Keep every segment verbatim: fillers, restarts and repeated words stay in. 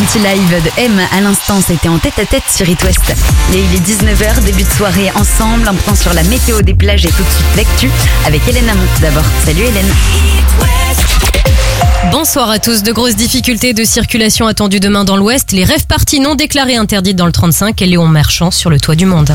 anti-live de M à l'instant, c'était en tête à tête sur It West. Et il est dix-neuf heures, début de soirée ensemble, un point sur la météo des plages et tout de suite l'actu avec Hélène Amont d'abord. Salut Hélène. Bonsoir à tous. De grosses difficultés de circulation attendues demain dans l'Ouest. Les rave parties non déclarées interdites dans le trente-cinq et Léon Marchand sur le toit du Monde.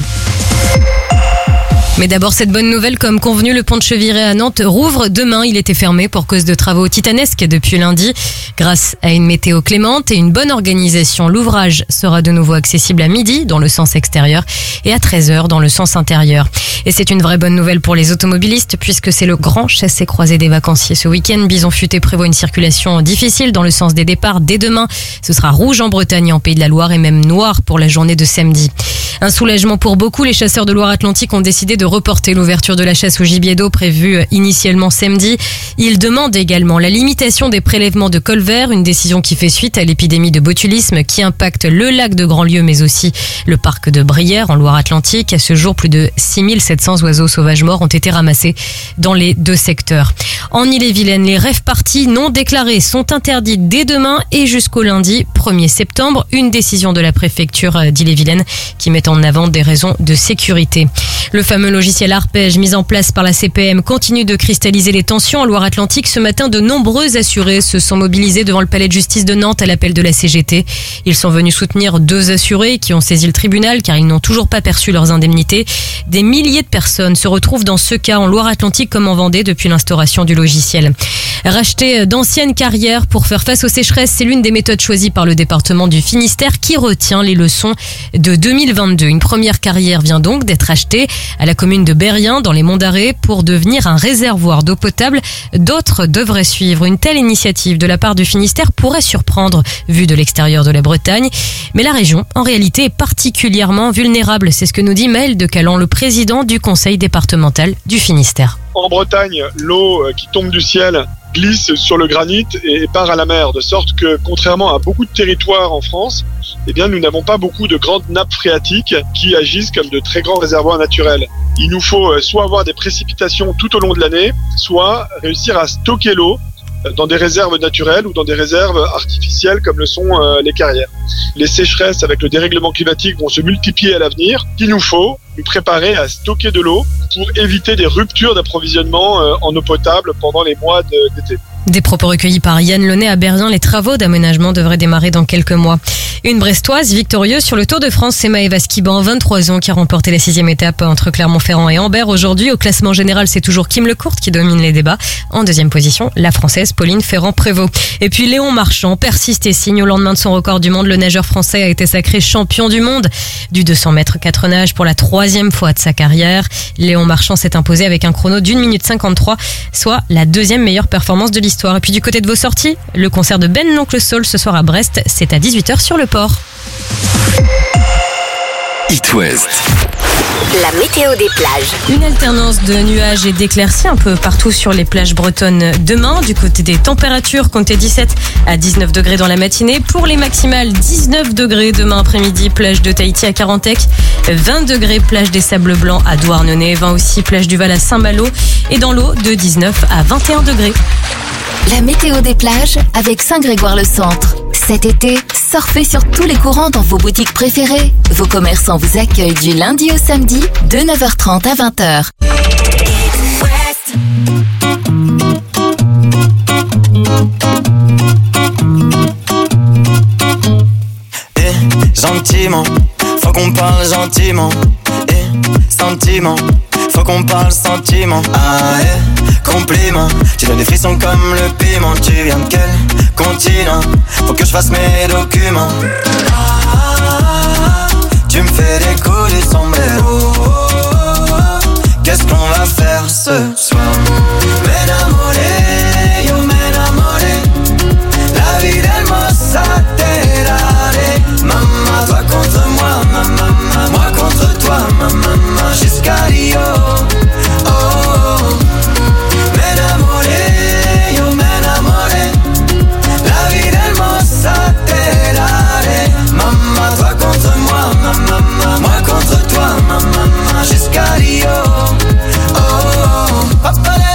Mais d'abord, cette bonne nouvelle, comme convenu, le pont de Cheviré à Nantes rouvre demain. Il était fermé pour cause de travaux titanesques depuis lundi. Grâce à une météo clémente et une bonne organisation, l'ouvrage sera de nouveau accessible à midi dans le sens extérieur et à treize heures dans le sens intérieur. Et c'est une vraie bonne nouvelle pour les automobilistes puisque c'est le grand chassé-croisé des vacanciers ce week-end. Bison Futé prévoit une circulation difficile dans le sens des départs dès demain. Ce sera rouge en Bretagne et en Pays de la Loire et même noir pour la journée de samedi. Un soulagement pour beaucoup, les chasseurs de Loire-Atlantique ont décidé de reporter l'ouverture de la chasse au gibier d'eau prévue initialement samedi. Ils demandent également la limitation des prélèvements de colverts, une décision qui fait suite à l'épidémie de botulisme qui impacte le lac de Grandlieu mais aussi le parc de Brière en Loire-Atlantique. À ce jour, plus de six mille sept cents oiseaux sauvages morts ont été ramassés dans les deux secteurs. En Ille-et-Vilaine, les rave parties non déclarées sont interdites dès demain et jusqu'au lundi premier septembre. Une décision de la préfecture d'Ille-et-Vilaine qui met en avant des raisons de sécurité. Le fameux logiciel Arpège mis en place par la C P M continue de cristalliser les tensions en Loire-Atlantique. Ce matin, de nombreux assurés se sont mobilisés devant le palais de justice de Nantes à l'appel de la C G T. Ils sont venus soutenir deux assurés qui ont saisi le tribunal car ils n'ont toujours pas perçu leurs indemnités. Des milliers de personnes se retrouvent dans ce cas en Loire-Atlantique comme en Vendée depuis l'instauration du logiciel. Racheter d'anciennes carrières pour faire face aux sécheresses, c'est l'une des méthodes choisies par le département du Finistère qui retient les leçons de deux mille vingt-deux. Une première carrière vient donc d'être achetée à la commune de Berrien dans les Monts d'Arrée pour devenir un réservoir d'eau potable. D'autres devraient suivre. Une telle initiative de la part du Finistère pourrait surprendre vu de l'extérieur de la Bretagne. Mais la région, en réalité, est particulièrement vulnérable. C'est ce que nous dit Maël de Calan, le président du conseil départemental du Finistère. En Bretagne, l'eau qui tombe du ciel glisse sur le granit et part à la mer, de sorte que, contrairement à beaucoup de territoires en France, eh bien, nous n'avons pas beaucoup de grandes nappes phréatiques qui agissent comme de très grands réservoirs naturels. Il nous faut soit avoir des précipitations tout au long de l'année, soit réussir à stocker l'eau dans des réserves naturelles ou dans des réserves artificielles comme le sont euh, les carrières. Les sécheresses avec le dérèglement climatique vont se multiplier à l'avenir. Il nous faut nous préparer à stocker de l'eau pour éviter des ruptures d'approvisionnement euh, en eau potable pendant les mois de, d'été. Des propos recueillis par Yann Launay à Berrien. Les travaux d'aménagement devraient démarrer dans quelques mois. Une Brestoise victorieuse sur le Tour de France, c'est Maëva Skiban, vingt-trois ans, qui a remporté la sixième étape entre Clermont-Ferrand et Ambert. Aujourd'hui, au classement général, c'est toujours Kim Lecourt qui domine les débats. En deuxième position, la Française Pauline Ferrand-Prévot. Et puis Léon Marchand persiste et signe au lendemain de son record du monde. Le nageur français a été sacré champion du monde du deux cents mètres quatre nages pour la troisième fois de sa carrière. Léon Marchand s'est imposé avec un chrono d'une minute cinquante-trois, soit la deuxième meilleure performance de l'histoire. Et puis du côté de vos sorties, le concert de Ben l'Oncle Saul ce soir à Brest, c'est à dix-huit heures sur le port. It West. La météo des plages. Une alternance de nuages et d'éclaircies un peu partout sur les plages bretonnes demain. Du côté des températures, comptez dix-sept à dix-neuf degrés dans la matinée. Pour les maximales, dix-neuf degrés demain après-midi, plage de Tahiti à Carantec. vingt degrés, plage des Sables Blancs à Douarnenez. vingt aussi, plage du Val à Saint-Malo. Et dans l'eau, de dix-neuf à vingt et un degrés. La météo des plages avec Saint-Grégoire-le-Centre. Cet été, surfez sur tous les courants dans vos boutiques préférées. Vos commerçants vous accueillent du lundi au samedi de neuf heures trente à vingt heures. Eh, gentiment, faut qu'on parle gentiment. Eh, sentiment, faut qu'on parle sentiment. Ah, eh, compliment, tu donnes des frissons comme le piment. Tu viens de quel continent? Faut que je fasse mes documents. Ah, tu me fais des coups du sombrero. Qu'est-ce qu'on va faire ce soir? M'enamoré, yo m'enamoré. La vie d'hermosa te daré. Maman, toi contre moi, maman, moi contre toi, maman, jusqu'à Rio. Oh, oh. M'enamoré, yo m'enamoré. La vie d'hermosa te daré. Maman, toi contre moi, maman, moi contre toi, maman, jusqu'à Rio. Oh, oh, oh.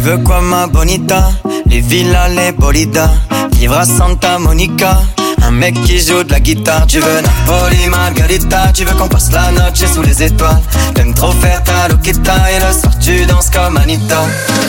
veux quoi ma bonita? Les villas, les bolidas, vivre à Santa Monica. Un mec qui joue de la guitare. Tu veux Napoli, Margarita. Tu veux qu'on passe la noche sous les étoiles. T'aimes trop faire ta loquita. Et le soir tu danses comme Anita.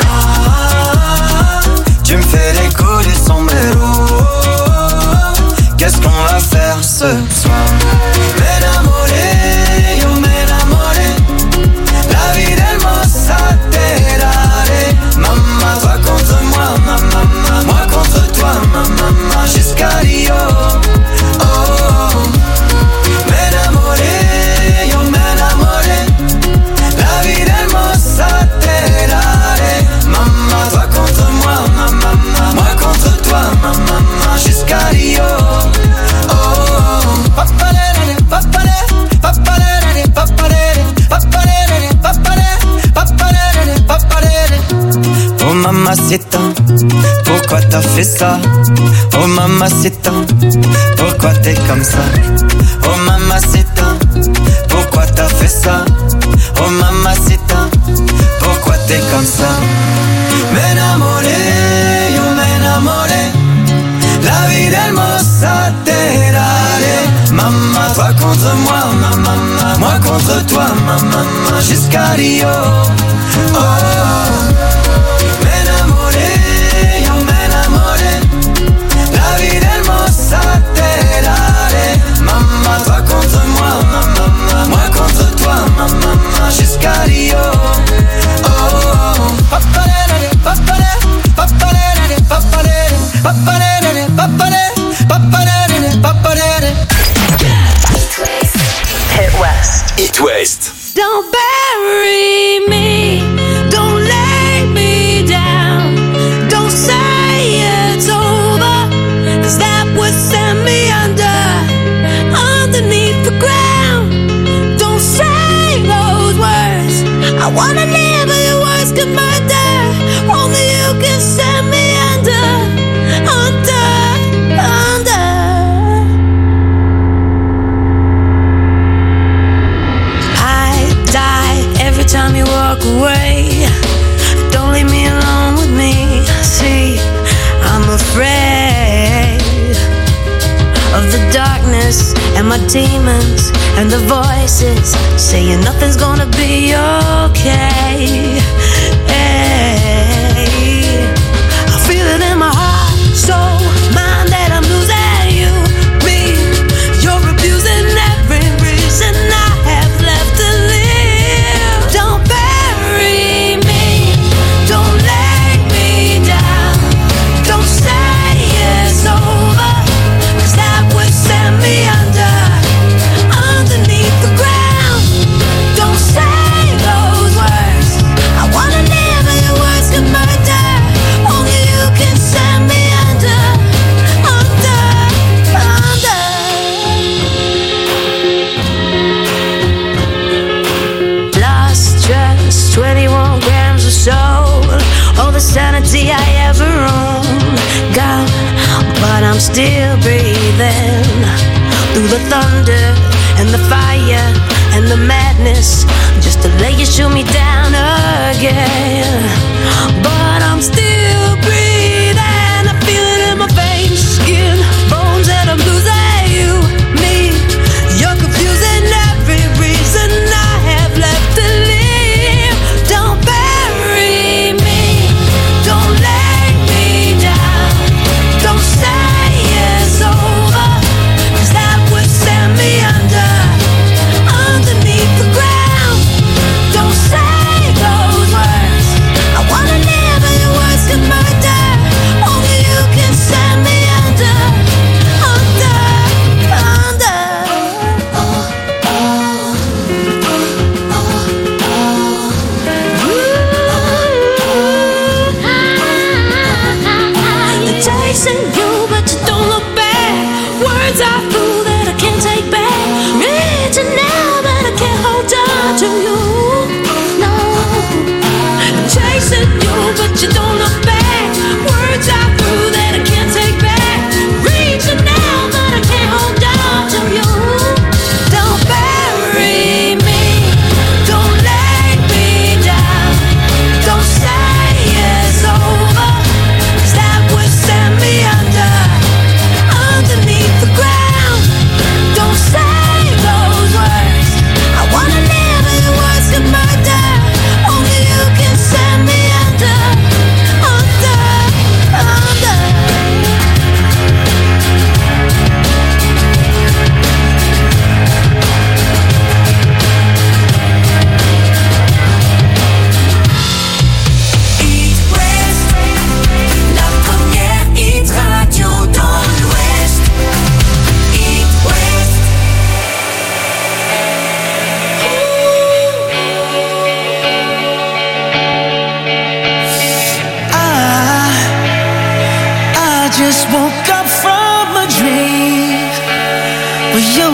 Ah, tu me fais les coups du sombrero. Qu'est-ce qu'on va faire ce soir? M'enamoré, yo m'enamoré. La vie hermosa te daré. Maman, toi contre moi, maman, moi contre toi, maman, jusqu'à Rio. Oh, oh. M'enamoré, yo m'enamoré. La vie hermosa te daré. Maman, toi contre moi, maman, moi contre toi, maman, jusqu'à Rio. Oh, oh. Papalere, papalere, papalere, papalere, papalere, papalere, papalere, papalere. Oh mamacita, pourquoi t'as fait ça? Oh mamacita, pourquoi t'es comme ça? Oh mamacita, pourquoi t'as fait ça? Oh mamacita, pourquoi t'es comme ça? M'enamoré, yo m'enamoré. La vie hermosa te daré. Maman, toi contre moi, maman, moi contre toi, maman, jusqu'à Rio. Oh, oh. M'enamoré, yo m'enamoré. La vie hermosa te daré. Maman, toi contre moi, maman, moi contre toi, maman, jusqu'à Rio. Oh, oh. Papalere, papalere, papalere, papalere, papalere, papalere, papalere, papalere. Hit West. Hit West. Don't bury me, don't lay me down, don't say it's over, 'cause that would send me under, underneath the ground. Don't say those words, I wanna live but your words could murder, only you can send me under, under, under. Every time you walk away, don't leave me alone with me. See, I'm afraid of the darkness and my demons and the voices saying nothing's gonna be okay. Hey, I feel it in my heart, soul, mind that I'm losing you, me. You're abusing every reason I have left to live. Don't bury me, don't lay me down, don't say it's over, 'cause that would send me under, underneath the ground. Don't say those words, I wanna live but your words can murder, only you can send me under, under, under. Lost just twenty-one grams of soul, all the sanity I ever owned, gone, but I'm still breathing through the thunder and the fire and the madness, just to lay you shoot me down again. But I'm still breathing, I feel it in my veins, skin, bones, and I'm losing you, me. You're confusing every reason I have left to live. Don't bury me, don't lay me down, don't say it's over, 'cause that would send me under, underneath the ground. Don't say those words, I wanna live but your words could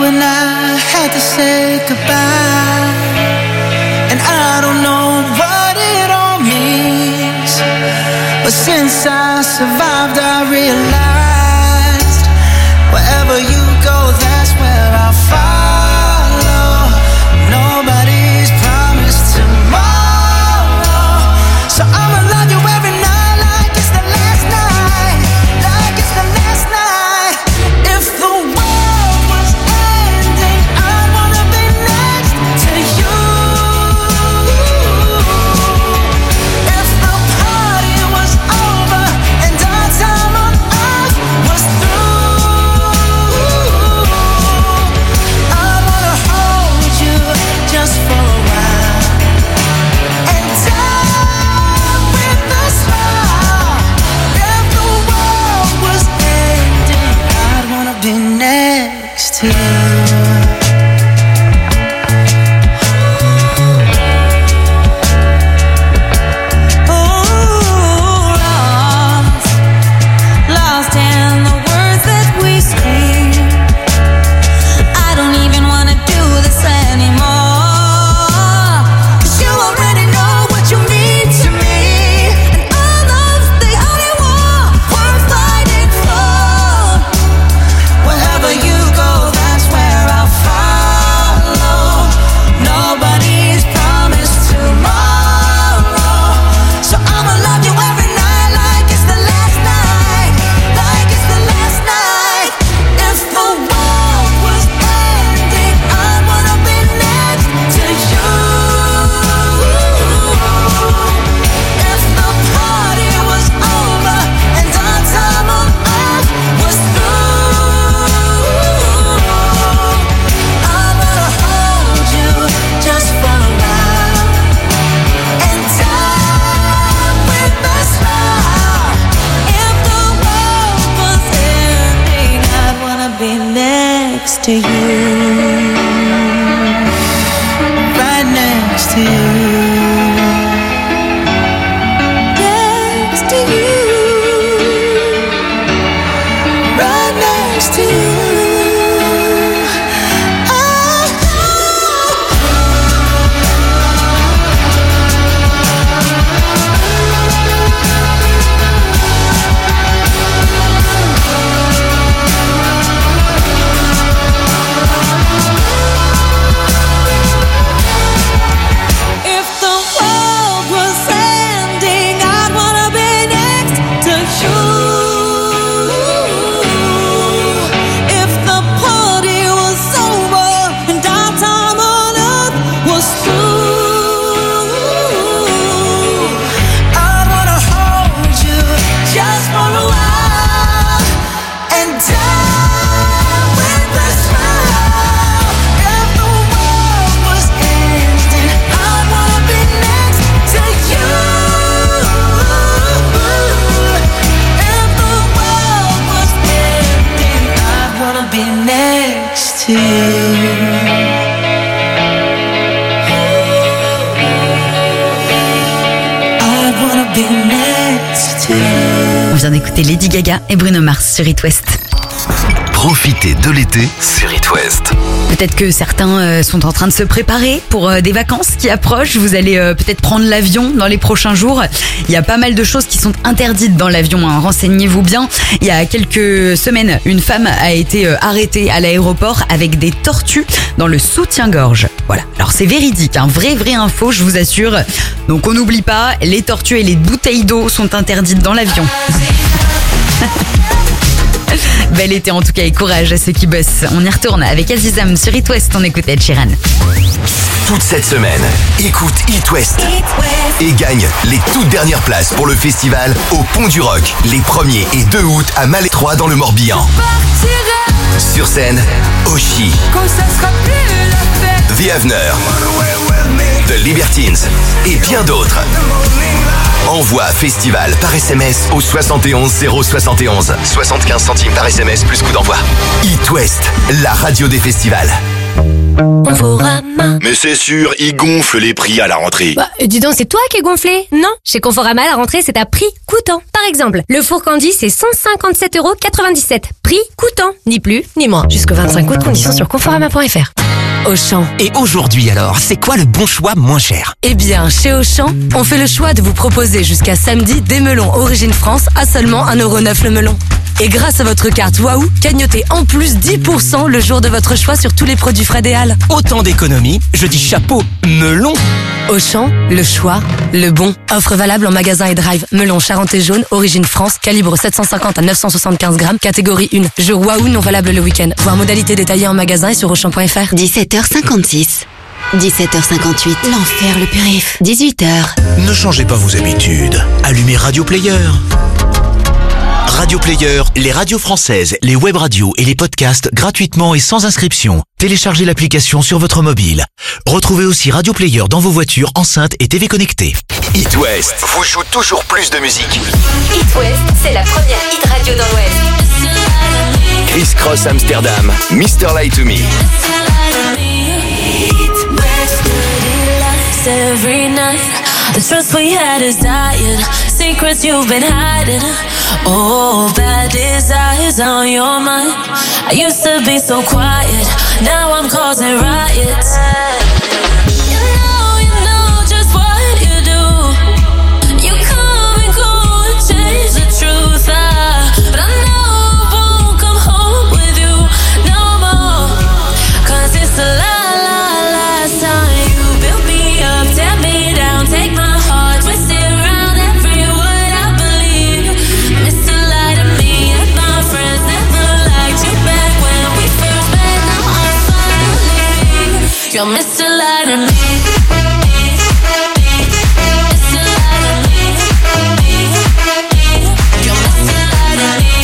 and I had to say goodbye. And I don't know what it all means, but since I survived I realized wherever you go, that's where I'll follow. Nobody's promised tomorrow, so I'ma love you every night like it's the last night, like it's the last night. If the world was ending, I'd wanna be next to you. If the party was over and our time on earth was through, I'd wanna hold you just for a while and die with a smile. If the world was ending, I'd wanna be next to you. Oh, lost, lost in the words that we scream. I don't even wanna do this anymore, 'cause you already know what you mean to me, and all love's the only war worth fighting for. Wherever you go, that's where I'll follow. Nobody's promised tomorrow, so I'ma love you every night like it's the last night, like it's the last night. If the world was ending, I'd wanna be next to you. If the party was over and our time on earth was through, I'd wanna hold you just for a while and die with a smile. If the world was ending, I'd wanna be next to you, right next to you, next to you, right next to you. If the world was ending, I'd wanna be next to you. If the party was over and our time on earth was through, I'd wanna hold you just for a while and die with a smile. If the world was ending, I'd wanna be next to you. If the world was ending, I'd wanna be next to you. I'd wanna be next to you. On vient d'écouter Lady Gaga et Bruno Mars sur It West. Profitez de l'été sur It West. Peut-être que certains euh, sont en train de se préparer pour euh, des vacances qui approchent. Vous allez euh, peut-être prendre l'avion dans les prochains jours. Il y a pas mal de choses qui sont interdites dans l'avion, hein. Renseignez-vous bien. Il y a quelques semaines, une femme a été euh, arrêtée à l'aéroport avec des tortues dans le soutien-gorge. Voilà. Alors c'est véridique, un hein. vrai vrai info, je vous assure. Donc on n'oublie pas, les tortues et les bouteilles d'eau sont interdites dans l'avion. Bel été en tout cas et courage à ceux qui bossent. On y retourne avec Azizam sur It West, on écoute Ed Sheeran. Toute cette semaine, écoute It West et gagne les toutes dernières places pour le festival au Pont du Rock, les premiers et deux août à Malais trois dans le Morbihan. Sur scène, Oshi, The Avener, The Libertines et bien d'autres. Envoie festival par S M S au soixante et onze zéro soixante et onze. soixante-quinze centimes par S M S plus coût d'envoi. It West, la radio des festivals. Conforama. Mais Mais c'est sûr, ils gonflent les prix à la rentrée. Bah, dis donc, c'est toi qui es gonflé? Non. Chez Conforama, la rentrée, c'est à prix coûtant. Par exemple, le four Candy, c'est cent cinquante-sept euros quatre-vingt-dix-sept. Prix coûtant. Ni plus, ni moins. Jusqu'au vingt-cinq août, conditions sur conforama point f r. Auchan. Et aujourd'hui alors, c'est quoi le bon choix moins cher? Eh bien, chez Auchan, on fait le choix de vous proposer jusqu'à samedi des melons Origine France à seulement un euro neuf le melon. Et grâce à votre carte Waouh, cagnotez en plus dix pour cent le jour de votre choix sur tous les produits Fred et Al. Autant d'économies, je dis chapeau, melon. Auchan, le choix, le bon. Offre valable en magasin et drive. Melon Charentais jaune, Origine France, calibre sept cent cinquante à neuf cent soixante-quinze grammes, catégorie un. Jour Waouh non valable le week-end. Voir modalité détaillée en magasin et sur auchan point f r. dix-sept heures cinquante-six. dix-sept heures cinquante-huit. L'enfer le périph. dix-huit heures. Ne changez pas vos habitudes. Allumez Radio Player. Radio Player, les radios françaises, les web radios et les podcasts gratuitement et sans inscription. Téléchargez l'application sur votre mobile. Retrouvez aussi Radio Player dans vos voitures, enceintes et T V connectées. It West vous joue toujours plus de musique. It West, c'est la première hit radio dans l'Ouest. Chris Cross Amsterdam, mister Lie to Me. Every night, the trust we had is dying. Secrets you've been hiding. Oh, bad desires on your mind. I used to be so quiet. Now I'm causing riots. You know, you know just what you do. You come and go and change the truth. I, but I know I won't come home with you no more. Cause it's a lie, lie, last time. Tear me down, take my heart, twist it around every word I believe. Mister Lie to me and my friends never liked you back when we first met. Now I'm finally, you're Mister Lie to me. Mister Lie to me. You're Mister Lie to me.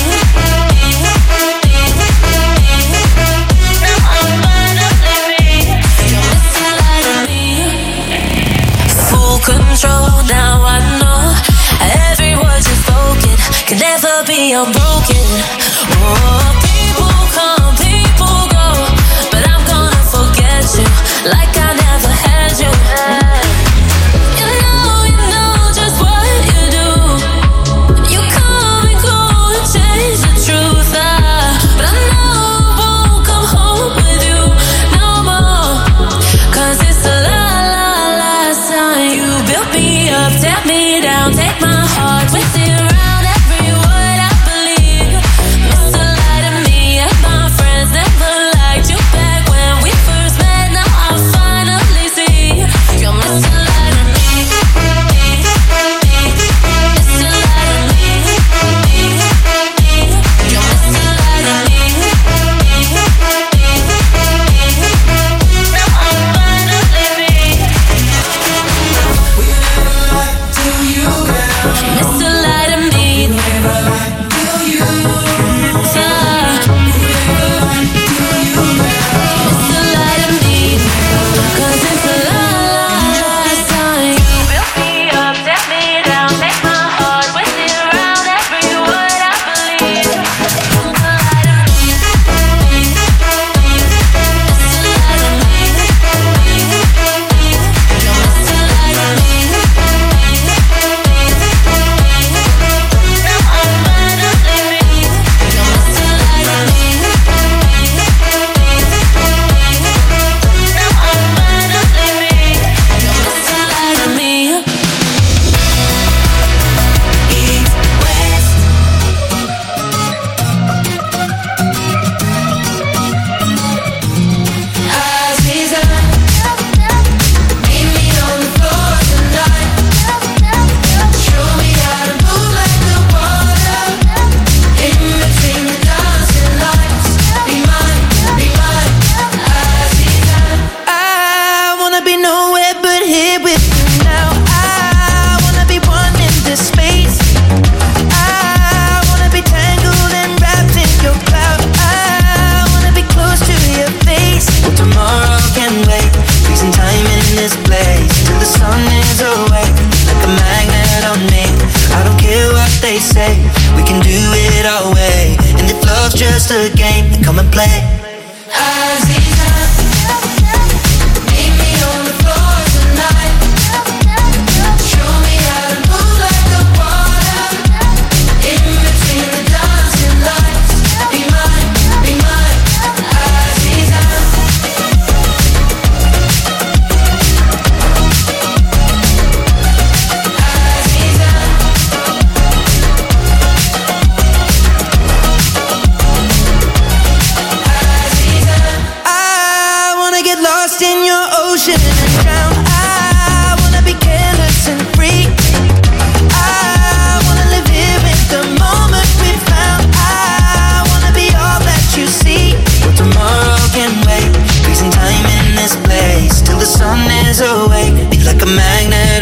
Now I'm finally, you're Mister Lie to me. Full control, now I know every word you spoken can never be unbroken. Oh, people come, people go, but I'm gonna forget you like I never had you. You know, you know just what you do. You come and go and change the truth. I, but I know I won't come home with you no more. Cause it's a lie, lie, last time. You built me up, tear me down, take my heart, twist it around every word I believe.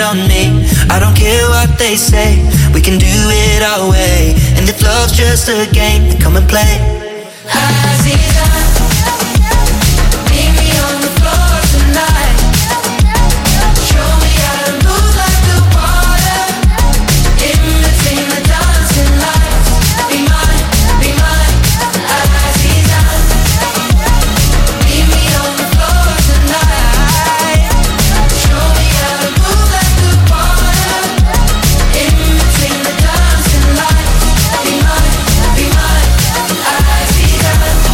on me. I don't care what they say, we can do it our way. And if love's just a game, then come and play. Aziza, meet me on the floor tonight. Show me how to move like the water. In between the dancing lights. Be mine, be mine, Aziza. Meet me on the floor tonight. Show me how to move like the water. In between the dancing lights. Be mine, be mine, Aziza.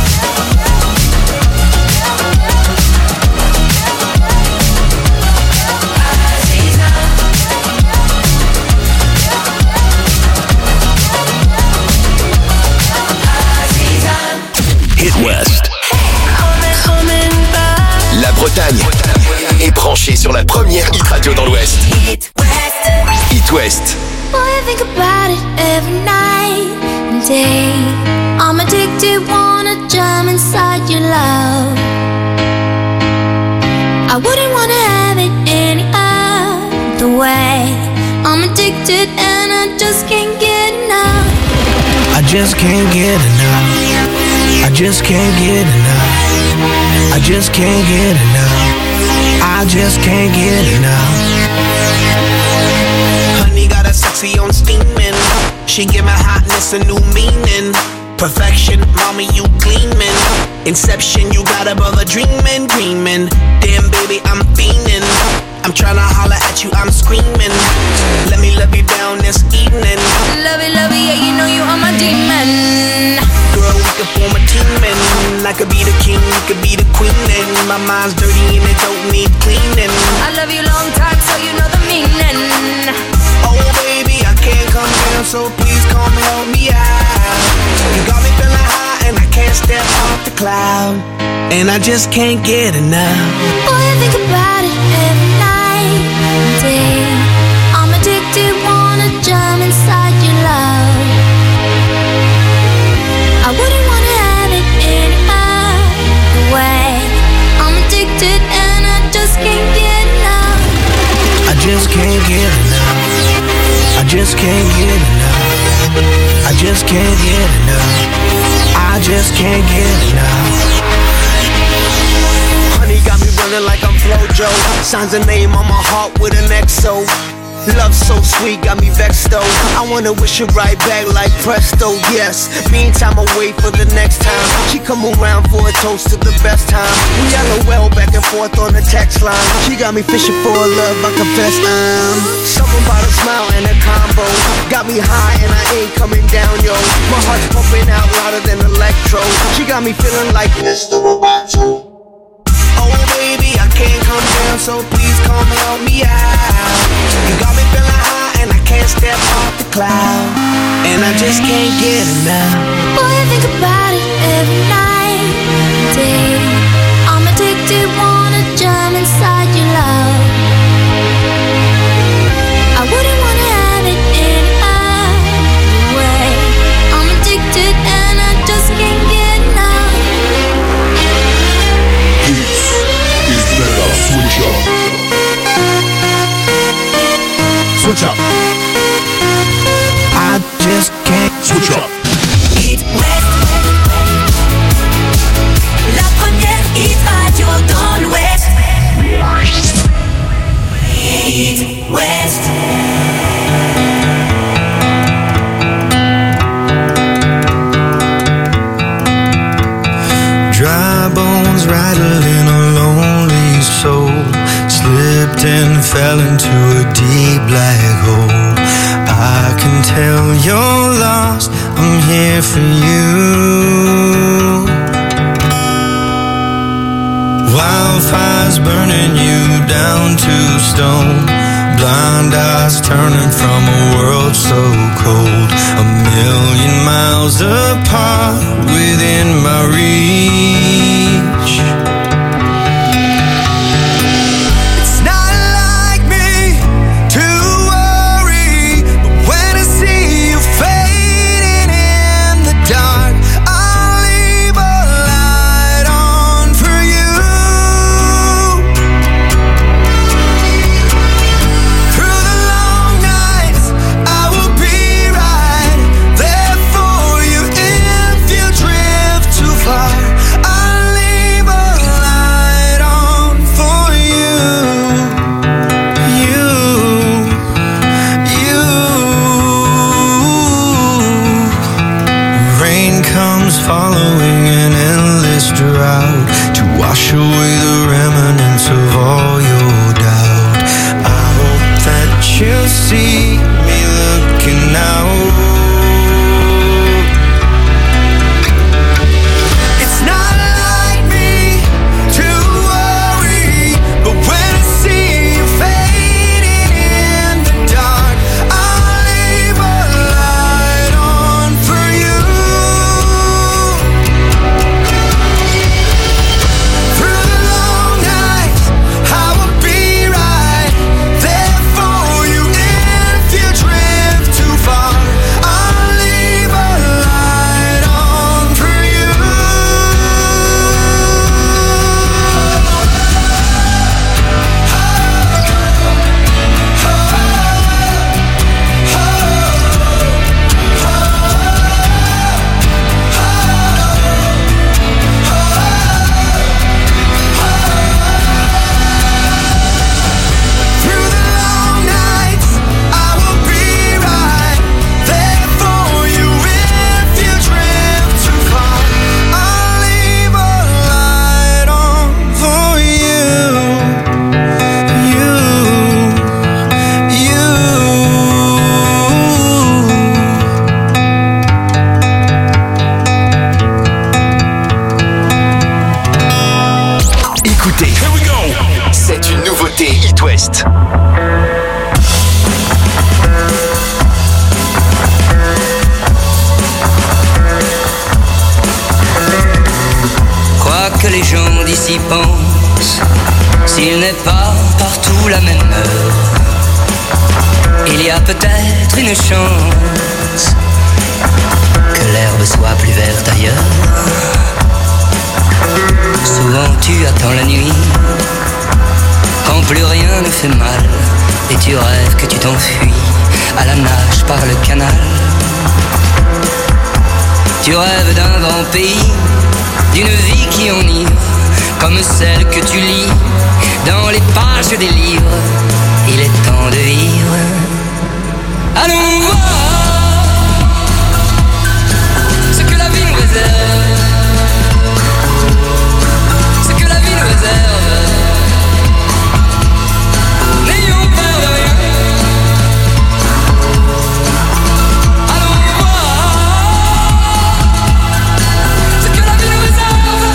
Hit West. La Bretagne est branchée sur la première hit radio dans l'Ouest. Hit West. Boy, I think about it every night and day. I'm addicted, wanna jump inside your love. I wouldn't wanna have it any other way. I'm addicted and I just can't get enough. I just can't get enough. I just can't get enough. I just can't get enough. I just can't get enough. Honey got a sexy on steaming. She give my hotness a new meaning. Perfection, mommy, you gleaming. Inception, you got a brother dreaming, dreaming. Damn, baby, I'm fiending. I'm tryna holler at you, I'm screaming. Let me love you down this evening. Love it, love it, yeah, you know you are my demon. Girl, we could form a team and I could be the king, you could be the queen. And my mind's dirty and it don't need cleaning. I love you long time, so you know the meaning. Oh baby, I can't come down, so please come help me out. You got me feeling high and I can't step off the cloud. And I just can't get enough. Boy, I think about it every night and day. I'm addicted, wanna jump inside your love. I wouldn't wanna have it any other way. I'm addicted and I just can't get enough. I just can't get enough. I just can't get enough. I just can't get enough. I just can't get enough. Honey got me running like I'm Flojo. Signs a name on my heart with an X O. Love so sweet, got me vexed though. I wanna wish it right back like presto, yes. Meantime, I wait for the next time she come around for a toast to the best time. We LOL back and forth on the text line. She got me fishing for a love, I confess I'm something about a smile and a combo. Got me high and I ain't coming down, yo. My heart's pumping out louder than electro. She got me feeling like Mister Roboto. Oh baby, I can't come down, so please come help me out. You got me feeling high and I can't step off the cloud. And I just can't get enough. Boy, I think about it every night and day. I'm addicted, wanna jump inside your love. I wouldn't wanna have it any other way. I'm addicted and I just can't get enough. Switch up. Switch up. I just can't switch up. Hit West. La première hit radio dans l'Ouest. Hit West. Dry bones rattling a lonely soul. Slipped and fell into a deep black hole. I can tell you're lost, I'm here for you. Wildfires burning you down to stone. Blind eyes turning from a world so cold. A million miles apart within my reach. It's not like me to worry, but when I see you fading in the dark, I'll leave a light on for you. Through see me looking out. It's not like me to worry, but when I see you fading in the dark, I'll leave a light on for you. Through the long nights, I will be right there for you. If you drift too far, I'll leave a light on for you. Through the long nights, I will be right there for you. If you drift too far, I'll leave a light on for you. You, you. Écoutez, c'est une nouveauté It West. Quoi que les gens d'ici pensent, s'il n'est pas partout la même heure, il y a peut-être une chance que l'herbe soit plus verte ailleurs. Souvent tu attends la nuit, quand plus rien ne fait mal, et tu rêves que tu t'enfuis à la nage par le canal. Tu rêves d'un grand pays, d'une vie qui enivre, comme celle que tu lis dans les pages des livres. Il est temps de vivre. Allons voir ce que la vie nous réserve, ce que la vie nous réserve. N'ayons peur de rien. Allons voir ce que la vie nous réserve,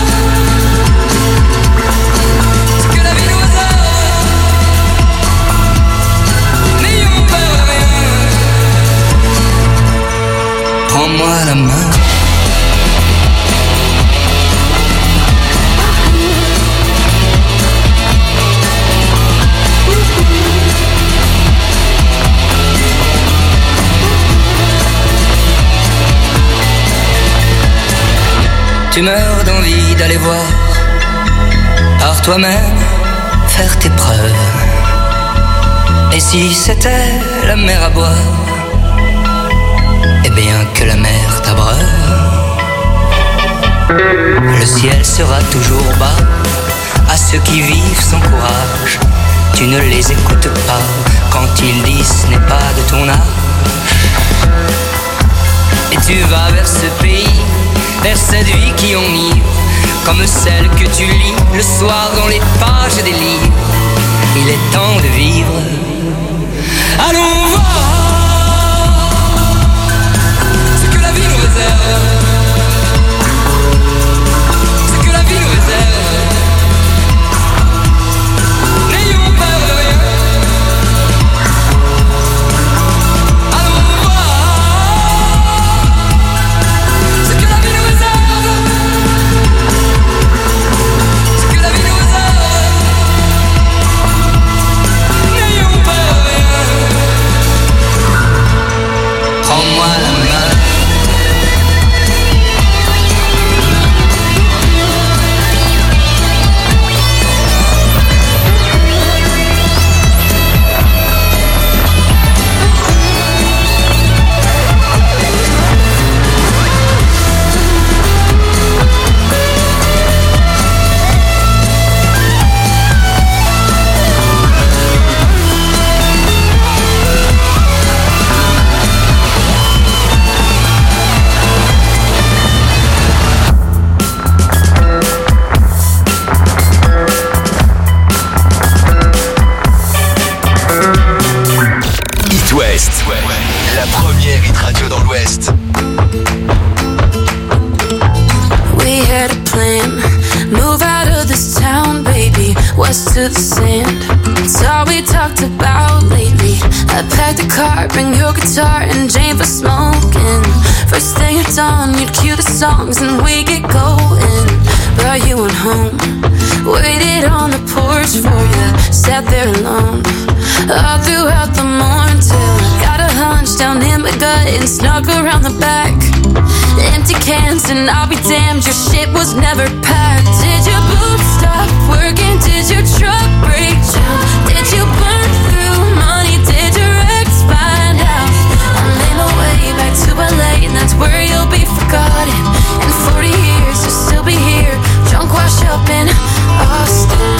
ce que la vie nous réserve. N'ayons peur de rien. Prends-moi la main. Tu meurs d'envie d'aller voir par toi-même, faire tes preuves. Et si c'était la mer à boire, eh bien que la mer t'abreuve. Le ciel sera toujours bas à ceux qui vivent sans courage. Tu ne les écoutes pas quand ils disent ce n'est pas de ton âge. Et tu vas vers ce pays, vers cette vie qui enivre, comme celle que tu lis le soir dans les pages des livres. Il est temps de vivre. Allons voir ce que la vie nous réserve, ce que la vie nous réserve. N'ayons peur de rien. Allons voir ce que la vie nous réserve, ce que la vie nous réserve. N'ayons peur de rien. to the sand. It's all we talked about lately. I packed the car, bring your guitar and Jane for smoking. First thing at dawn, you'd cue the songs and we get going. Brought you on home, waited on the porch for you, sat there alone all throughout the morning till I got a hunch down in my gut and snuck around the back. Empty cans and I'll be damned, your shit was never packed. Did your boots stop working? Did your truck break down? Did you burn through money? Did your ex find out? I made my way back to L A and that's where you'll be forgotten. In forty years you'll still be here, drunk wash up in Austin.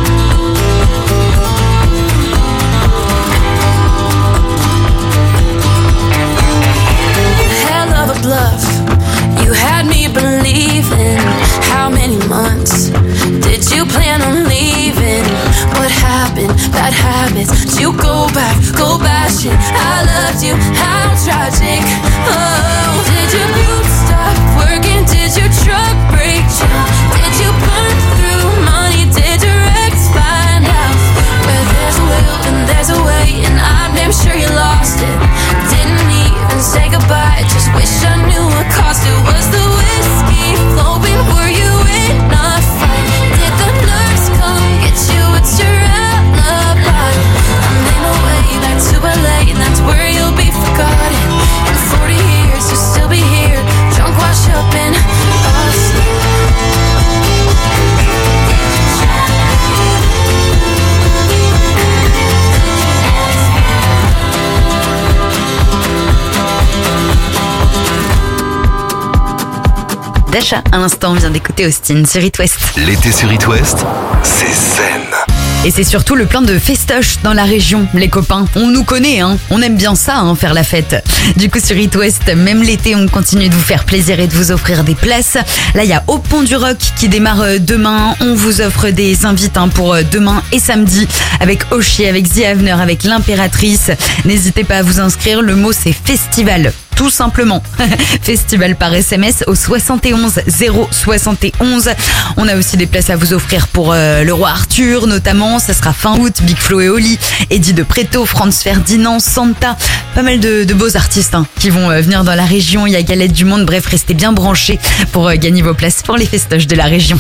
Bluff. You had me believing. How many months did you plan on leaving? What happened? Bad habits. Did you go back? Go bashing. I loved you. How tragic. Oh, did your boots stop working? Did your truck break down? Did you burn through money? Did your ex find out? Where there's a will, then there's a way, and I'm damn sure you lost it. Didn't even say goodbye. Just wish I knew what cost it. Was the whiskey flowing? Were you in a fight? Did the nurse come get you? What's your alibi? I made my way back to L A and that's where you'll be forgotten. In forty years you'll still be here, drunk wash up in Austin. Dasha, à l'instant, on vient d'écouter Austin sur It West. L'été sur It West, c'est zen. Et c'est surtout le plein de festoches dans la région, les copains. On nous connaît, hein. On aime bien ça, hein, faire la fête. Du coup, sur It West, même l'été, on continue de vous faire plaisir et de vous offrir des places. Là, il y a Au Pont du Rock qui démarre demain. On vous offre des invites hein, pour demain et samedi avec Oshi, avec The Avener, avec l'Impératrice. N'hésitez pas à vous inscrire. Le mot, c'est festival. Tout simplement. Festival par S M S au soixante et onze zéro soixante et onze. On a aussi des places à vous offrir pour euh, le roi Arthur, notamment. Ça sera fin août. Big Flo et Oli, Eddie de Preto, Franz Ferdinand, Santa. Pas mal de, de beaux artistes hein, qui vont euh, venir dans la région. Il y a Galette du Monde. Bref, restez bien branchés pour euh, gagner vos places pour les festoches de la région.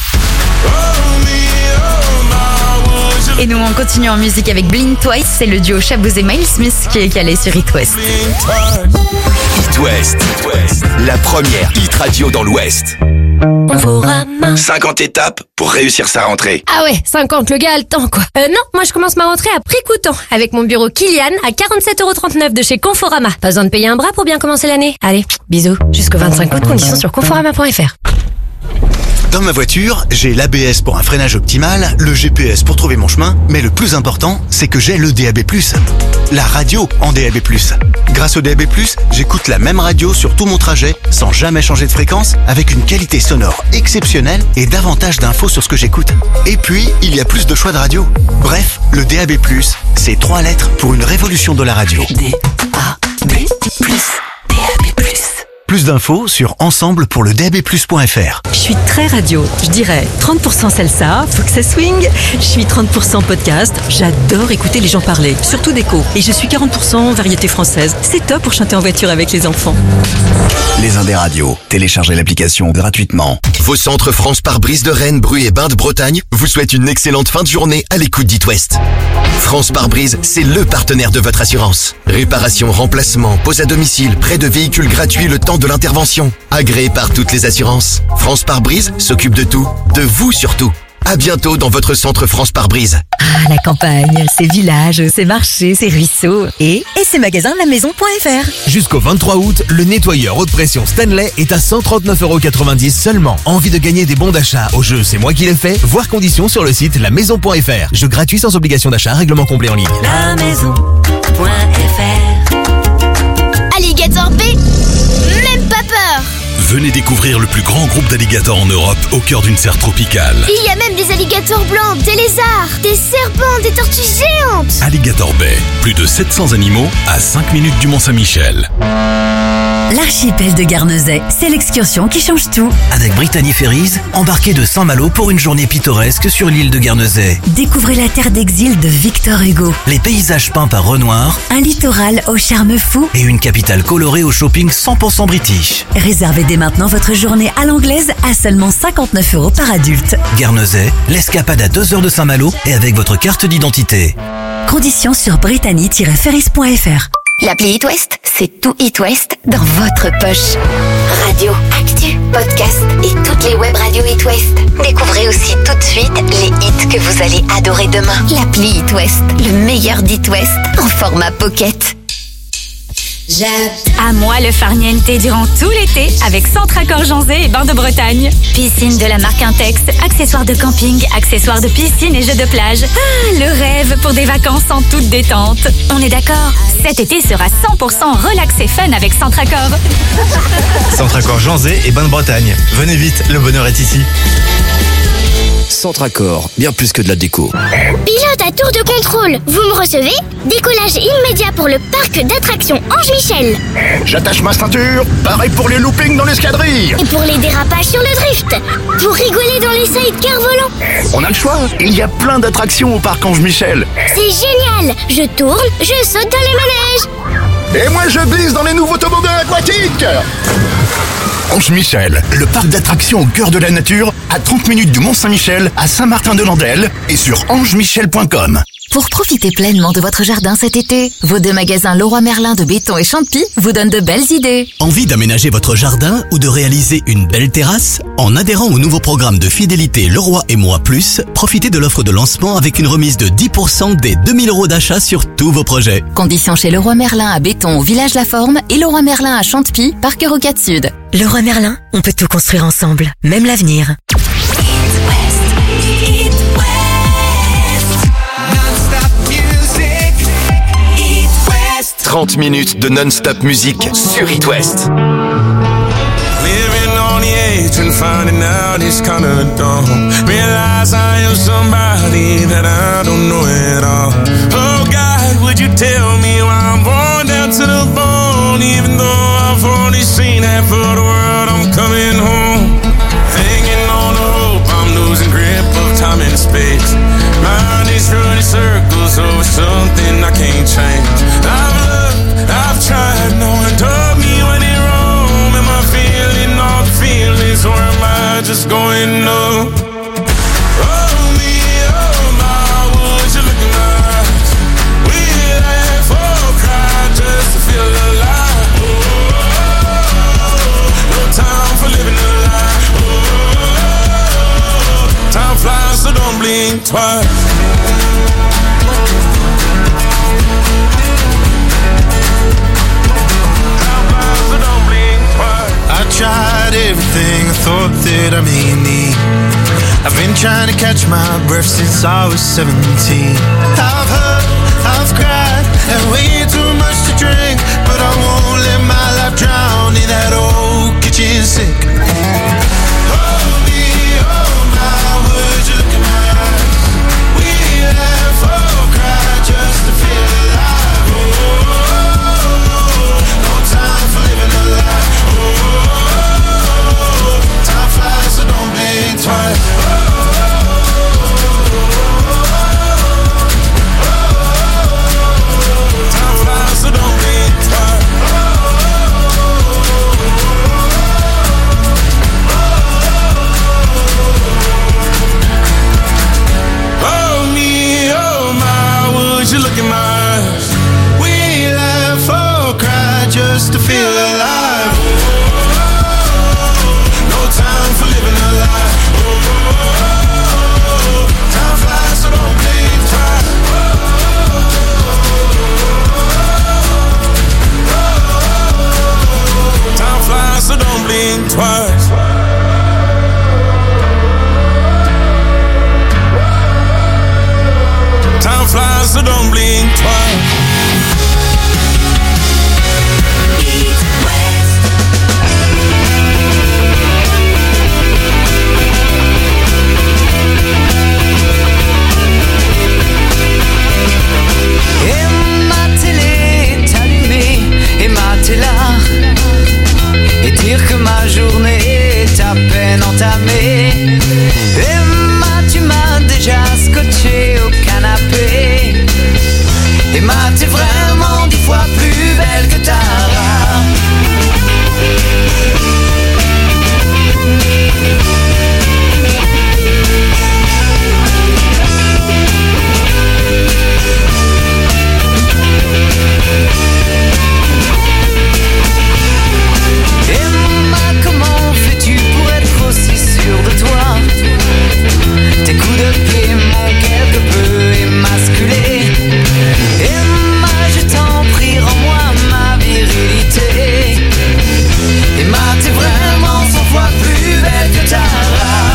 Et nous, on continue en musique avec Blink Twice. C'est le duo Shabouz et Miles Smith qui est calé sur It West. It West, la première hit radio dans l'Ouest. cinquante étapes pour réussir sa rentrée. Ah ouais, cinquante, le gars a le temps quoi. Euh non, moi je commence ma rentrée à prix-coûtant avec mon bureau Kilian à quarante-sept euros trente-neuf de chez Conforama. Pas besoin de payer un bras pour bien commencer l'année. Allez, bisous. Jusqu'au vingt-cinq août, conditions sur conforama point f r. Dans ma voiture, j'ai l'A B S pour un freinage optimal, le G P S pour trouver mon chemin, mais le plus important, c'est que j'ai le D A B plus, la radio en D A B plus. Grâce au D A B plus, j'écoute la même radio sur tout mon trajet, sans jamais changer de fréquence, avec une qualité sonore exceptionnelle et davantage d'infos sur ce que j'écoute. Et puis, il y a plus de choix de radio. Bref, le D A B plus, c'est trois lettres pour une révolution de la radio. D A B plus, D A B plus. Plus d'infos sur ensemble pour le D A B plus point f r. Je suis très radio, je dirais trente pour cent salsa, faut que ça swing. Je suis trente pour cent podcast, j'adore écouter les gens parler, surtout d'écho. Et je suis quarante pour cent variété française. C'est top pour chanter en voiture avec les enfants. Les Indés Radio, téléchargez l'application gratuitement. Vos centres France Pare-Brise de Rennes, Bru et Bain de Bretagne vous souhaitent une excellente fin de journée à l'écoute d'It West. France Pare-Brise, c'est le partenaire de votre assurance. Réparation, remplacement, pose à domicile, prêt de véhicules gratuits le temps de l'intervention. Agréé par toutes les assurances. France Pare-Brise s'occupe de tout, de vous surtout. À bientôt dans votre centre France Pare-Brise. Ah, la campagne, ses villages, ses marchés, ses ruisseaux et, et ses magasins la maison point f r. Jusqu'au vingt-trois août, le nettoyeur haute pression Stanley est à cent trente-neuf euros quatre-vingt-dix seulement. Envie de gagner des bons d'achat au jeu C'est moi qui l'ai fait? Voir conditions sur le site la maison point f r. Jeu gratuit sans obligation d'achat, règlement complet en ligne. La maison point f r. Alligator B, même pas peur. Venez découvrir le plus grand groupe d'alligators en Europe au cœur d'une serre tropicale. Il y a même des alligators blancs, des lézards, des serpents, des tortues géantes. Alligator Bay, plus de sept cents animaux à cinq minutes du Mont-Saint-Michel. L'archipel de Guernesey, c'est l'excursion qui change tout. Avec Brittany Ferries, embarquez de Saint-Malo pour une journée pittoresque sur l'île de Guernesey. Découvrez la terre d'exil de Victor Hugo. Les paysages peints par Renoir. Un littoral au charme fou. Et une capitale colorée au shopping cent pour cent british. Réservez dès maintenant votre journée à l'anglaise à seulement cinquante-neuf euros par adulte. Guernesey, l'escapade à deux heures de Saint-Malo et avec votre carte d'identité. Conditions sur brittany tiret ferries point f r. L'appli It West, c'est tout It West dans votre poche. Radio, actu, podcast et toutes les web radios It West. Découvrez aussi tout de suite les hits que vous allez adorer demain. L'appli It West, le meilleur d'It West en format pocket. À moi le farniente durant tout l'été avec Centracor Janzé et Bains de Bretagne. Piscine de la marque Intex, accessoires de camping, accessoires de piscine et jeux de plage. Ah, le rêve pour des vacances en toute détente. On est d'accord? Cet été sera cent pour cent relax et fun avec Centracor. Centracor Janzé et Bains de Bretagne. Venez vite, le bonheur est ici. Centracor, bien plus que de la déco. Pilote à tour de contrôle, vous me recevez? Décollage immédiat pour le parc d'attractions Ange Michel. J'attache ma ceinture, pareil pour les loopings dans l'escadrille. Et pour les dérapages sur le drift, pour rigoler dans les sidecars volants. On a le choix, il y a plein d'attractions au parc Ange Michel. C'est génial, je tourne, je saute dans les manèges. Et moi je glisse dans les nouveaux toboggans aquatiques. Ange Michel, le parc d'attractions au cœur de la nature, à trente minutes du Mont-Saint-Michel, à Saint-Martin-de-Landelle et sur ange michel point com. Pour profiter pleinement de votre jardin cet été, vos deux magasins Leroy Merlin de Béton et Champy vous donnent de belles idées. Envie d'aménager votre jardin ou de réaliser une belle terrasse? En adhérant au nouveau programme de fidélité Leroy et Moi Plus, profitez de l'offre de lancement avec une remise de dix pour cent des deux mille euros d'achat sur tous vos projets. Conditions chez Leroy Merlin à Béton au Village La Forme et Leroy Merlin à Champy, Parc Rocade Sud. Leroy Merlin, on peut tout construire ensemble, même l'avenir. trente minutes de non-stop musique sur It West. Living on the edge and finding out it's kinda dumb. Realize I am somebody that I don't know at all. Oh God, would you tell me why I'm born down to the bone? Even though I've only seen half of the world, I'm coming home. Hanging on the hope, I'm losing grip of time and space. Mind is running circles over something I can't change. I've looked, I've tried, no one told me when it wrong. Am I feeling all the feelings or am I just going numb? Oh me, oh my, would you look in my eyes? We laugh or cry just to feel alive. Oh, no time for living a lie. Oh, time flies, so don't blink twice. I tried everything I thought that I may need. I've been trying to catch my breath since I was seventeen. I've hurt, I've cried, and way too much to drink, but I won't let my life drown in that old kitchen sink. Oh me, oh my, would you look in my eyes? We laugh or cry just to feel alive. Oh, no time for living a lie. So don't blink twice. Oh, time flies, so don't blink twice. Oh me, oh my, would you look in my eyes? We laugh or cry just to feel alive. Time for living a lie. Oh, time flies, so don't blink twice. Oh, time flies, so don't blink twice. Time flies, so don't blink twice. Et ma télé est allumée, et ma télé t'es vraiment dix fois plus belle que Tara. Emma, comment fais-tu pour être aussi sûre de toi? Tes coups de pied m'ont quelque peu émasculé. Emma, je t'en prie, rends-moi ma virilité. Emma, t'es vraiment cent fois plus belle que Tara.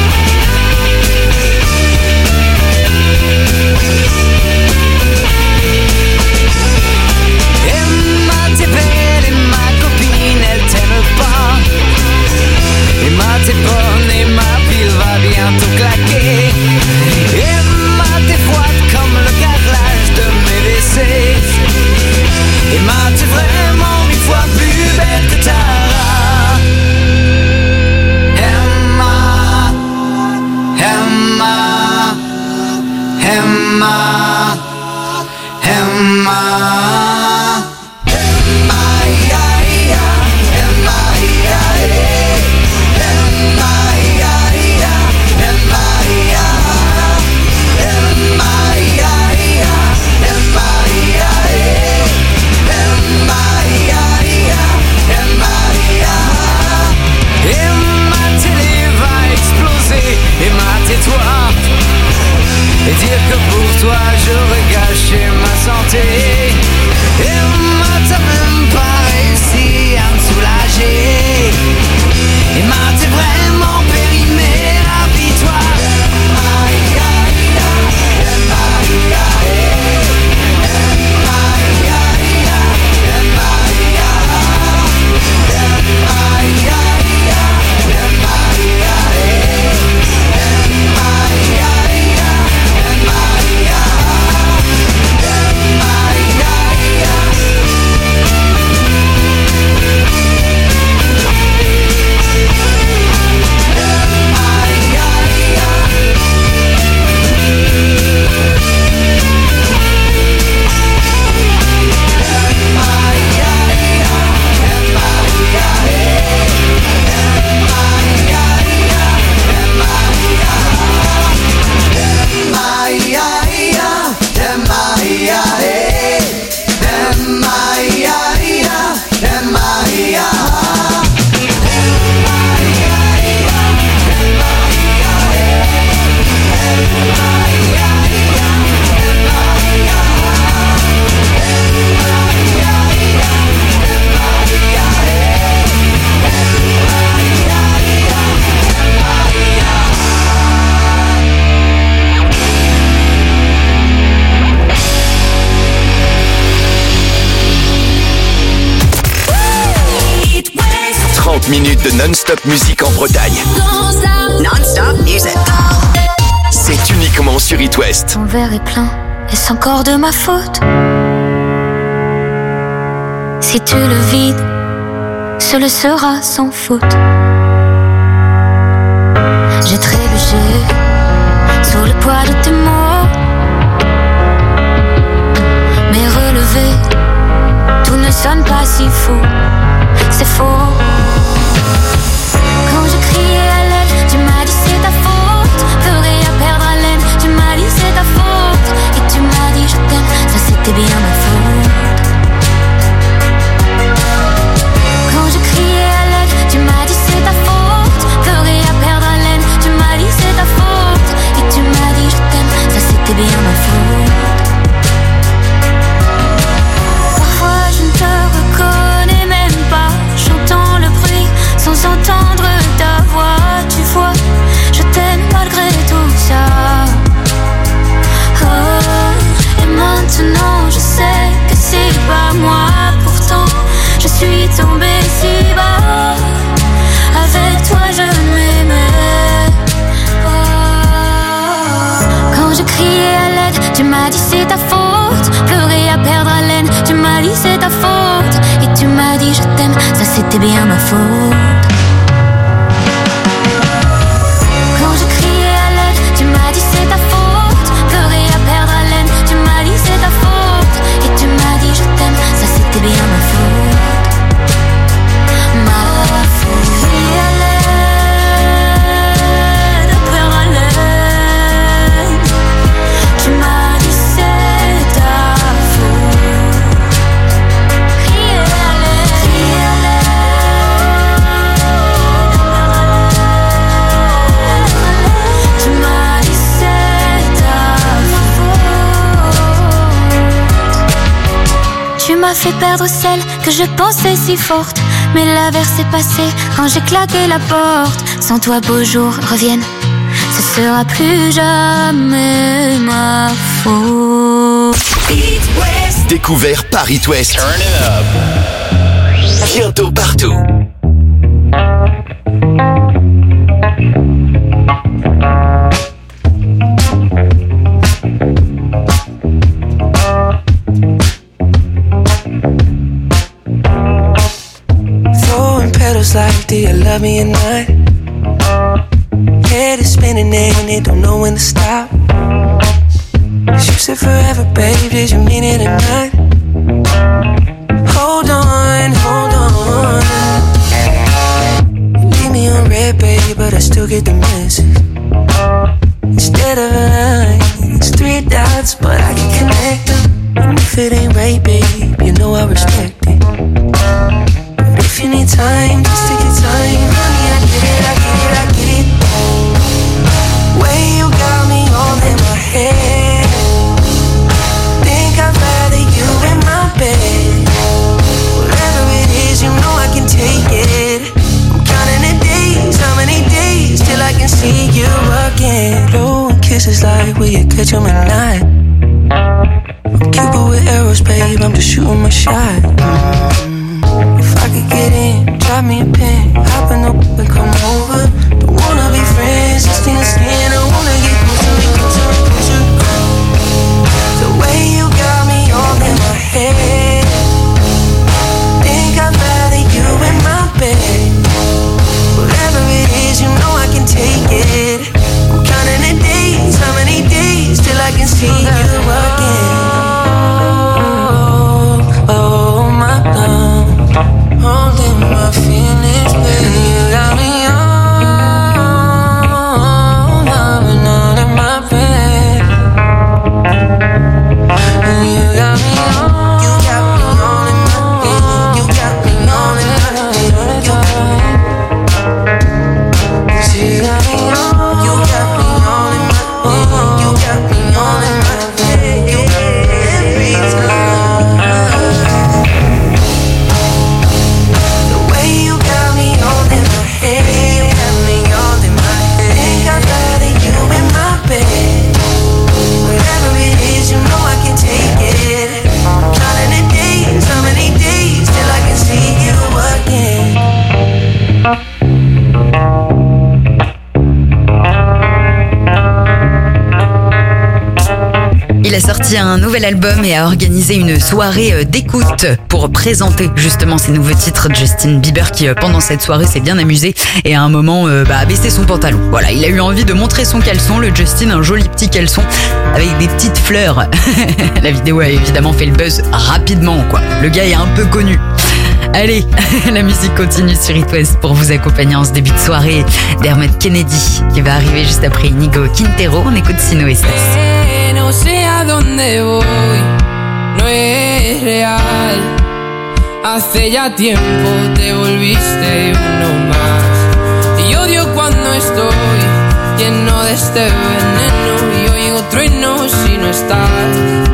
Emma, t'es belle et ma copine, elle t'aime pas. Emma, t'es bonne et ma pile va bientôt claquer. Emma, t'es froide comme le carrelage de mes W C. Emma, t'es vraiment mille fois plus belle que Tara. Emma, Emma, Emma, Emma. Tais-toi et dire que pour toi j'aurais gâché ma santé. Emma, t'as même pas réussi à me soulager. Emma, t'es vraiment périmée, rapide-toi. minutes de non-stop musique en Bretagne. Non-stop music. C'est uniquement sur It West. Ton verre est plein, est-ce encore de ma faute? Si tu le vides, ce le sera sans faute. J'ai trébuché sous le poids de tes mots, mais relevé, tout ne sonne pas si faux. C'est faux. Quand je criais à l'aide, tu m'as dit c'est ta faute. Plus rien perdre haleine, tu m'as dit c'est ta faute. Et tu m'as dit je t'aime, ça c'était bien ma faute. Quand je criais à l'aide, tu m'as dit c'est ta faute. Plus rien perdre haleine, tu m'as dit c'est ta faute. Et tu m'as dit je t'aime, ça c'était bien ma faute. Parfois je ne te reconnais même pas, j'entends le bruit sans entendre ta voix. Tu vois, je t'aime malgré tout ça. Oh, et maintenant je sais que c'est pas moi. Pourtant je suis tombée si bas. Avec toi je ne m'aimais pas. Quand je criais à l'aide, tu m'as dit c'est ta faute. Pleurer à perdre haleine, tu m'as dit c'est ta faute. Et tu m'as dit je t'aime, ça c'était bien ma faute. Quand je criais à l'aide, tu m'as dit c'est ta faute. Pleurer à perdre haleine, tu m'as dit c'est ta faute. Et m'a fait perdre celle que je pensais si forte. Mais l'averse est passée quand j'ai claqué la porte. Sans toi, beaux jours reviennent, ce sera plus jamais ma faute. Découvert par It West. Turn it up. Bientôt partout. Throwing petals like, do you love me or not? Head is spinning and it don't know when to stop. You said forever, babe, did you mean it or not? Hold on, hold on. You leave me on red, babe, but I still get the message. Instead of a line, it's three dots, but I can connect them. And if it ain't right, babe, you know I respect it. But if you need time, just take your time. Honey, I get it, I get it, I get it. Way you got me all in my head. Think I'd rather you in my bed. Whatever it is, you know I can take it. I'm counting the days, how many days till I can see you again. Blowing kisses like, will you catch them at night? I'm Cupid with arrows, babe, I'm just shooting my shot. Mm. If I could get in, drop me a pin, hop in the whip and come over. Don't wanna be friends, just in the skin, I wanna get closer, closer, closer. The way you got me all in my head. Think I'd rather you in my bed. Whatever it is, you know I can take it. I'm counting the days, how many days till I can see you again. Oh, oh my God, holding my feelings, baby. You got me all, loving all in my bed. And you got me all, you got me all in my bed. You got me all in my bed. You got me all, you got me all in my bed. You got me all in my bed. Every time. The way you got me all in my head. You got me all in my head. Think I'd rather you in my bed. Whatever it is, you know I can take it. Counting the days, how many days till I can see you again. Il a sorti un nouvel album et a organisé une soirée d'écoute pour présenter justement ses nouveaux titres. Justin Bieber qui pendant cette soirée s'est bien amusé et à un moment euh, bah, a baissé son pantalon. Voilà, il a eu envie de montrer son caleçon, le Justin, un joli petit caleçon avec des petites fleurs. La vidéo a évidemment fait le buzz rapidement, quoi. Le gars est un peu connu. Allez, la musique continue sur It West pour vous accompagner en ce début de soirée. Dermot Kennedy qui va arriver juste après Inigo Quintero. On écoute Sino Estas. No sé a dónde voy, no es real. Hace ya tiempo te volviste uno más. Y odio cuando estoy lleno de este veneno y oigo truenos si no estás.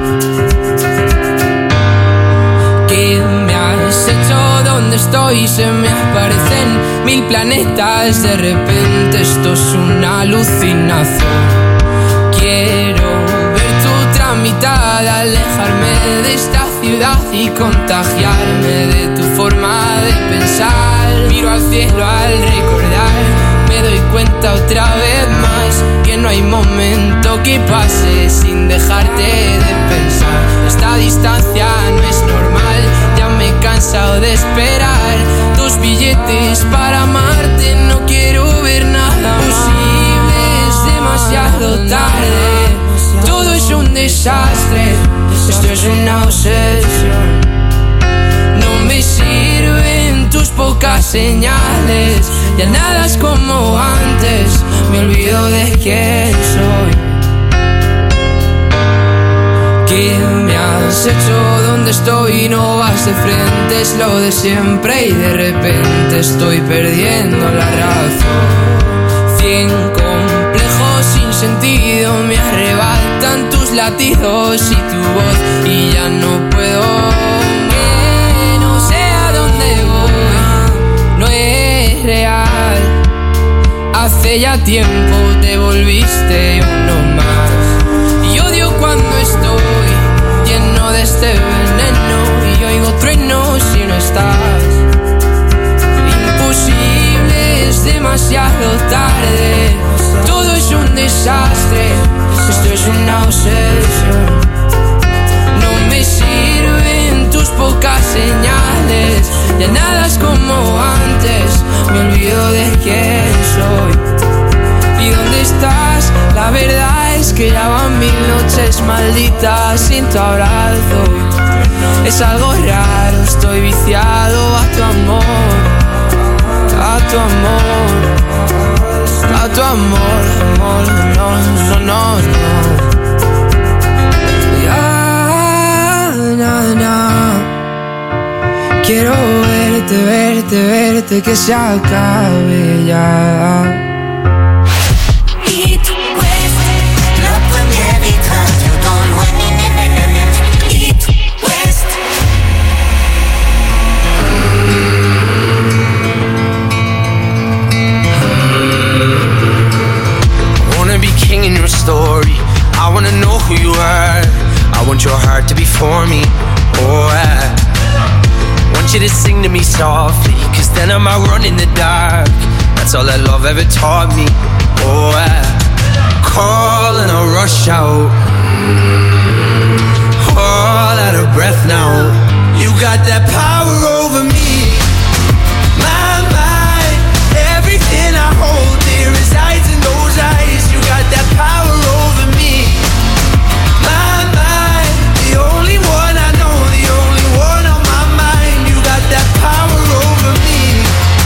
¿Qué me has hecho? ¿Dónde estoy? Se me aparecen mil planetas. De repente esto es una alucinación. Quiero mitad, alejarme de esta ciudad y contagiarme de tu forma de pensar. Miro al cielo al recordar, me doy cuenta otra vez más que no hay momento que pase sin dejarte de pensar. Esta distancia no es normal, ya me he cansado de esperar tus billetes para amarte. No quiero ver nada posible, es demasiado tarde. Todo es un desastre, esto es una obsesión. No me sirven tus pocas señales, ya nada es como antes, me olvido de quién soy. ¿Qué me has hecho? ¿Dónde estoy? No vas de frente, es lo de siempre y de repente estoy perdiendo la razón. Cien complejos sin sentido me arrebatan tus latidos y tu voz y ya no puedo. ¿Qué hace ya tiempo te volviste uno más. Y odio cuando estoy lleno de este veneno y oigo truenos si no estás. Imposible, es demasiado tarde, todo es un desastre, esto es una obsesión. No me sirven tus pocas señales, ya nada es como antes, me olvido de quién soy. ¿Y dónde estás? La verdad es que ya van mil noches malditas sin tu abrazo. Es algo raro, estoy viciado a tu amor, a tu amor, a tu amor, amor, no, no, no, no. Ya, na, na. Quiero verte, verte, verte, que se acabe ya. It West, la première hit radio dans l'Ouest. It West. I wanna be king in your story, I wanna know who you are, I want your heart to be for me, oh I want you to sing to me softly, cause then I might run in the dark, that's all that love ever taught me, oh I call and I rush out, all out of breath now, you got that power over me, my mind, everything I hold dear resides in those eyes, you got that power over me, my mind, the only one I know, the only one on my mind, you got that power over me,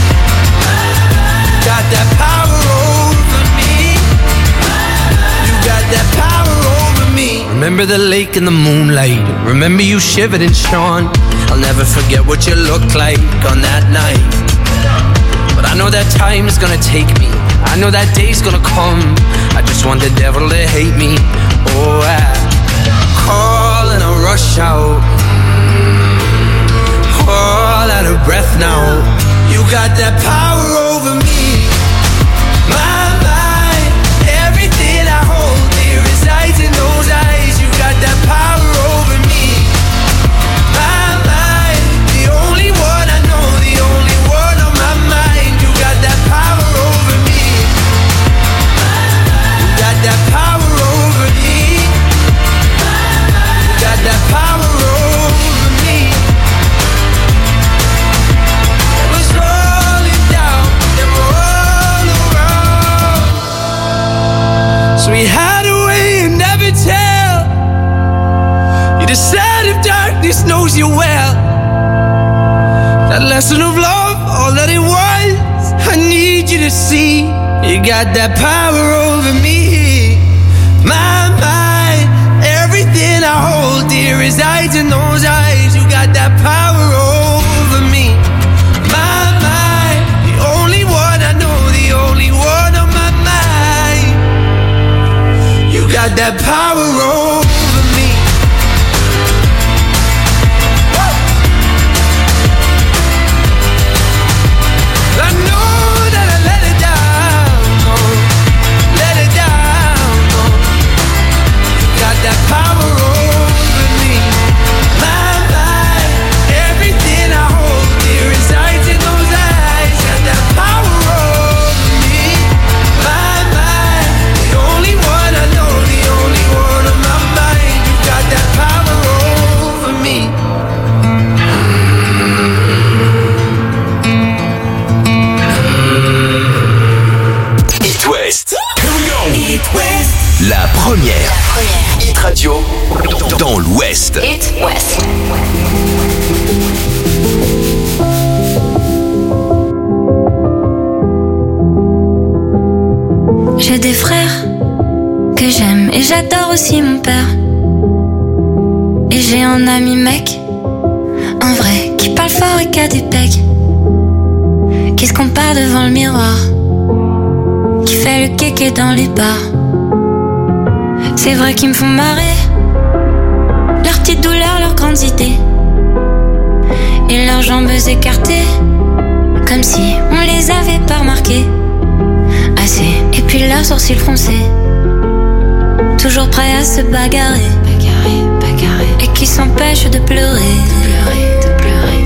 got that power over me, you got that power over me. Remember the lake in the moonlight, remember you shivered and shone, I'll never forget what you looked like on that night, but I know that time is gonna take me, I know that day's gonna come, I just want the devil to hate me, oh I call and I rush out, all out of breath now, you got that power over me, my mind, everything I hold dear resides in those eyes, you got that power over me, my mind, the only one I know, the only one on my mind, you got that power over me, you got that power over me, you got that power over me. It was rolling down and all around, so we had a way and never tell, you decide if darkness knows you well, that lesson of love, all that it was, I need you to see, you got that power over me, my mind, everything I hold dear resides in those eyes, you got that power over me, my mind, the only one I know, the only one on my mind, you got that power over me. I know that I let it down, oh, let it down, oh. You got that power over me, my mind, everything I hold dear resides in those eyes, got that power over me, my mind, the only one I know, the only one on my mind, you got that power over me. It West. It West. La première. Hit Radio dans l'Ouest. It West. J'ai des frères que j'aime et j'adore aussi mon père. Et j'ai un ami mec, un vrai, qui parle fort et qui a des pecs, qui se compare devant le miroir, qui fait le kéké dans les bars. C'est vrai qu'ils me font marrer, leurs petites douleurs, leurs grandes idées, et leurs jambes écartées, comme si on les avait pas remarquées. Assez sourcils froncés, toujours prêts à se bagarrer, bagarrer, bagarrer, et qui s'empêchent de pleurer, de pleurer, de pleurer.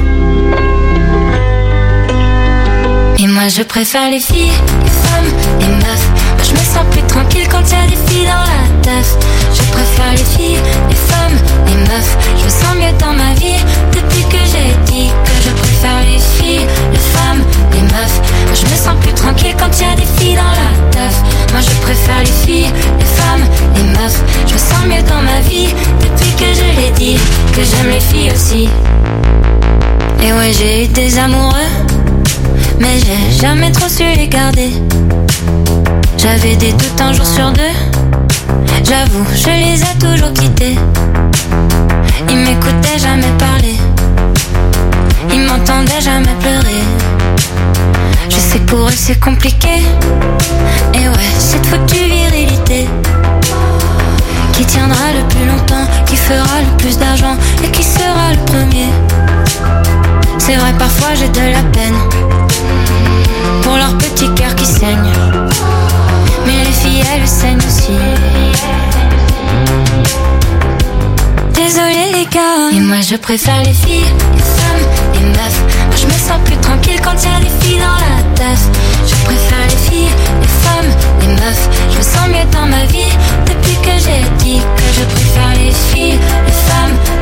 Et moi je préfère les filles, les femmes, les meufs. Moi je me sens plus tranquille quand y'a des filles dans la teuf. Je préfère les filles, les femmes, les meufs. Je me sens mieux dans ma vie depuis que j'ai dit que je préfère les filles, les femmes, les meufs. Moi je me sens plus tranquille quand y'a des filles dans la teuf. Moi je préfère les filles, les femmes, les meufs. Je me sens mieux dans ma vie depuis que je l'ai dit que j'aime les filles aussi. Et ouais, j'ai eu des amoureux, mais j'ai jamais trop su les garder. J'avais des doutes un jour sur deux, j'avoue, je les ai toujours quittés. Ils m'écoutaient jamais parler, ils m'entendaient jamais pleurer. Je sais que pour eux c'est compliqué, et ouais, cette foutue virilité qui tiendra le plus longtemps, qui fera le plus d'argent et qui sera le premier. C'est vrai, parfois j'ai de la peine pour leur petit cœur qui saigne, mais les filles elles saignent aussi. Désolé les gars, et moi je préfère les filles, les femmes, les meufs. Moi je me sens plus tranquille quand y'a des filles dans la teuf. Je préfère les filles, les femmes, les meufs. Je me sens mieux dans ma vie depuis que j'ai dit que je préfère les filles, les femmes,